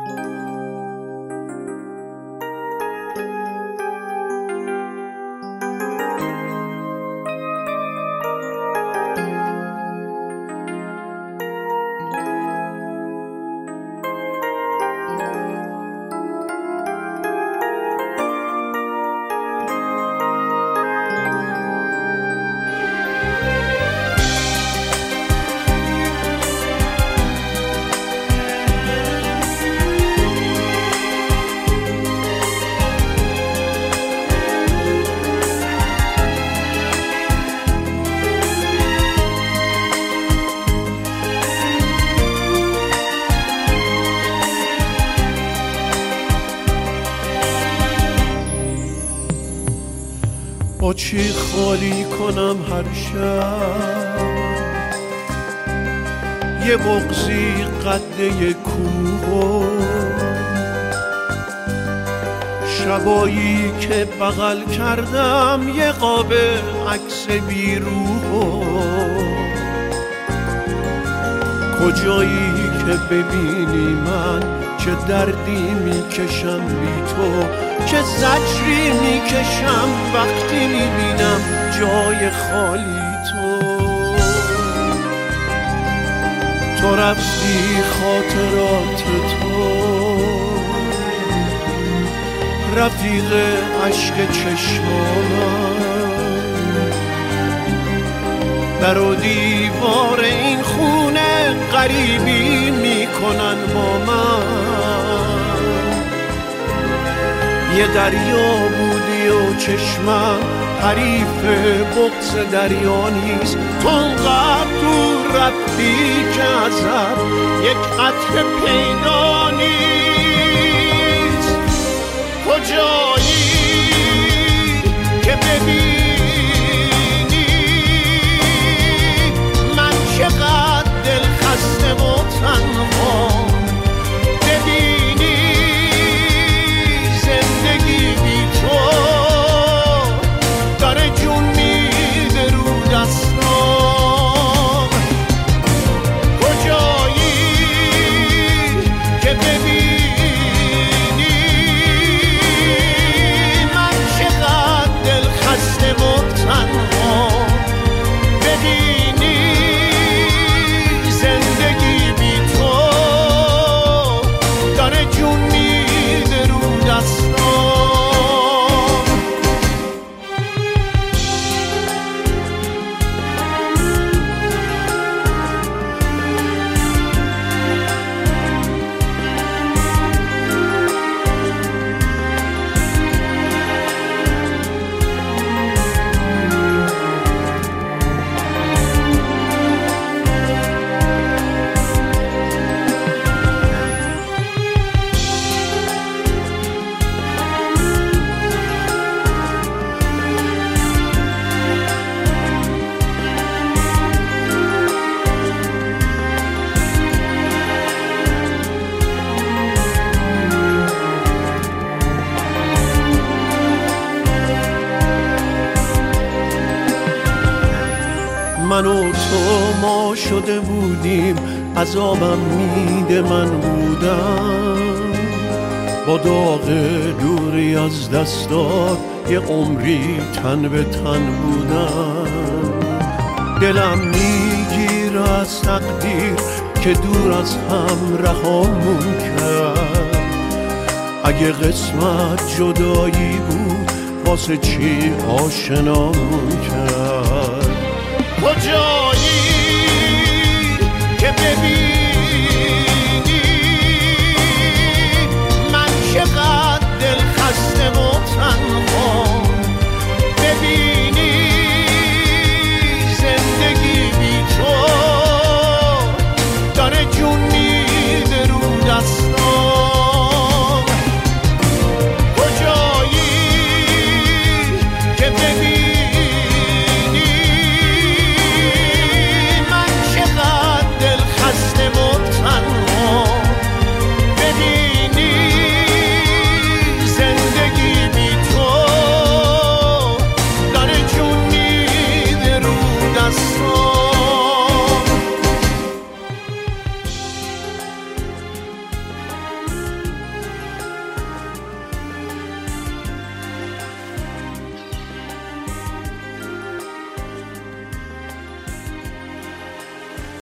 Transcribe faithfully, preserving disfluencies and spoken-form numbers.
با چی خالی کنم هر شب یه بغضی قد یه کوه، شبایی که بغل کردم یه قاب عکس بیروح، کجایی که ببینی من چه دردی میکشم بی تو، چه زجری میکشم وقتی میبینم جای خالی تو. تو رفتی خاطرات تو رفیق عشق چشمانم، در و دیوار این خونه غریبی میکنن با من. یه دریا بودی و چشمم حریف بغض دریا نیست، تو انقدر دور رفتی که ازت یک قطره پیدا نیست. کجایی که ببینی من چقدر دل خسته و تنها، ببینی زندگی بی تو داره جون میده رو دستام. کجایی که ببینی من چقدر دل خسته و تنها، ببینی زندگی بی تو داره جون میده رو دستام. من و تو ما شده بودیم، عذابم میده من بودم، با داغ دوری از دستات یه عمری تن به تن بودم. دلم میگیره از تقدیر که دور از هم رهامون کرد. اگه قسمت جدایی بود واسه چی آشنامون کرد؟ کجا